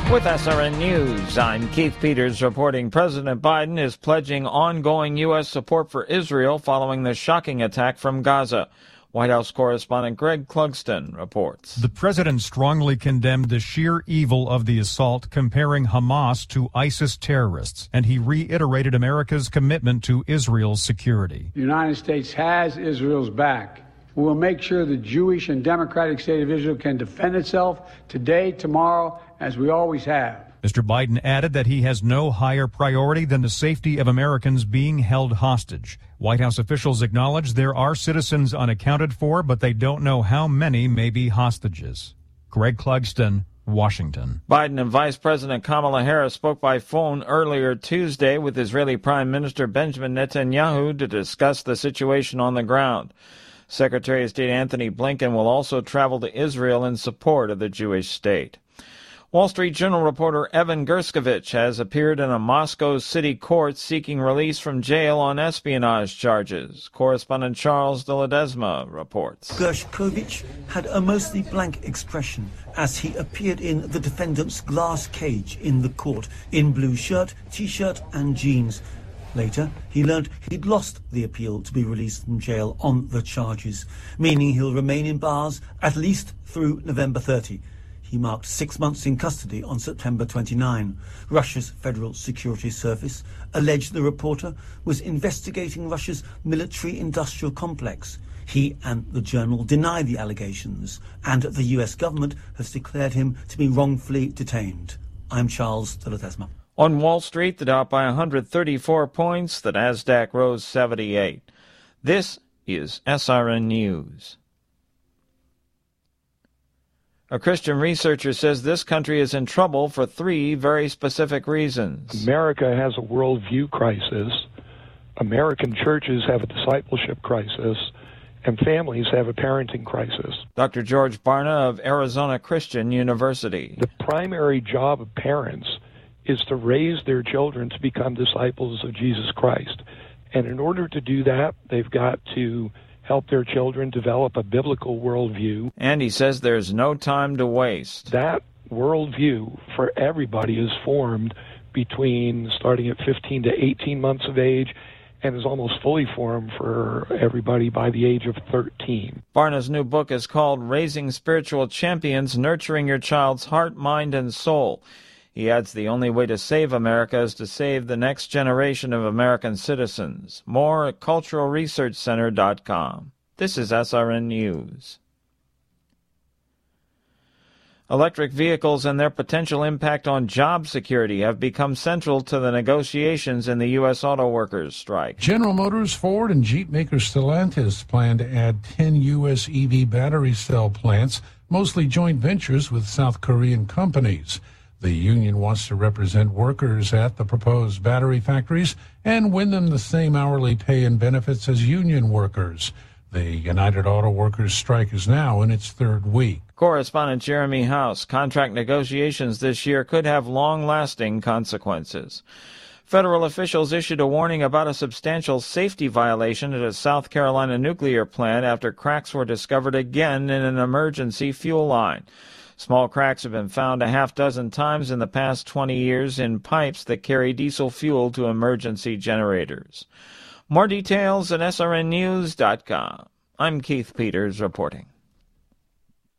With SRN News, I'm Keith Peters reporting President Biden is pledging ongoing U.S. support for Israel following the shocking attack from Gaza. White House correspondent Greg Clugston reports. The president strongly condemned the sheer evil of the assault, comparing Hamas to ISIS terrorists, and he reiterated America's commitment to Israel's security. The United States has Israel's back. We will make sure the Jewish and democratic state of Israel can defend itself today, tomorrow, as we always have. Mr. Biden added that he has no higher priority than the safety of Americans being held hostage. White House officials acknowledge there are citizens unaccounted for, but they don't know how many may be hostages. Greg Clugston, Washington. Biden and Vice President Kamala Harris spoke by phone earlier Tuesday with Israeli Prime Minister Benjamin Netanyahu to discuss the situation on the ground. Secretary of State Anthony Blinken will also travel to Israel in support of the Jewish state. Wall Street Journal reporter Evan Gershkovich has appeared in a Moscow city court seeking release from jail on espionage charges. Correspondent Charles de Ledesma reports. Gershkovich had a mostly blank expression as he appeared in the defendant's glass cage in the court in blue shirt, T-shirt and jeans. Later, he learned he'd lost the appeal to be released from jail on the charges, meaning he'll remain in bars at least through November 30. He marked 6 months in custody on September 29. Russia's Federal Security Service alleged the reporter was investigating Russia's military-industrial complex. He and the Journal deny the allegations, and the U.S. government has declared him to be wrongfully detained. I'm Charles de Ledesma. On Wall Street, the Dow by 134 points, the Nasdaq rose 78. This is SRN News. A Christian researcher says this country is in trouble for three very specific reasons. America has a worldview crisis, American churches have a discipleship crisis, and families have a parenting crisis. Dr. George Barna of Arizona Christian University. The primary job of parents is to raise their children to become disciples of Jesus Christ. And in order to do that, they've got to help their children develop a biblical worldview. And he says there's no time to waste. That worldview for everybody is formed between starting at 15 to 18 months of age and is almost fully formed for everybody by the age of 13. Barna's new book is called Raising Spiritual Champions, Nurturing Your Child's Heart, Mind, and Soul. He adds the only way to save America is to save the next generation of American citizens. More at culturalresearchcenter.com. This is SRN News. Electric vehicles and their potential impact on job security have become central to the negotiations in the U.S. auto workers' strike. General Motors, Ford, and Jeep maker Stellantis plan to add 10 U.S. EV battery cell plants, mostly joint ventures with South Korean companies. The union wants to represent workers at the proposed battery factories and win them the same hourly pay and benefits as union workers. The United Auto Workers strike is now in its third week. Correspondent Jeremy House. Contract negotiations this year could have long-lasting consequences. Federal officials issued a warning about a substantial safety violation at a South Carolina nuclear plant after cracks were discovered again in an emergency fuel line. Small cracks have been found a half dozen times in the past 20 years in pipes that carry diesel fuel to emergency generators. More details at srnnews.com. I'm Keith Peters reporting.